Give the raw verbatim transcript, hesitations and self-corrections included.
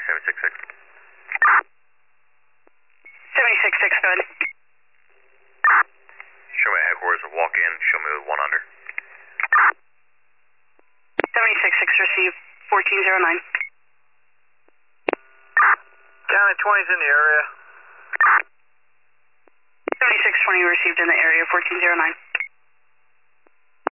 seven six six. seven six six, go ahead. Show me headquarters will walk in, show me with one under. seven six six, receive fourteen oh nine. County twenty's in the area. seven six twenty received in the area, fourteen oh nine.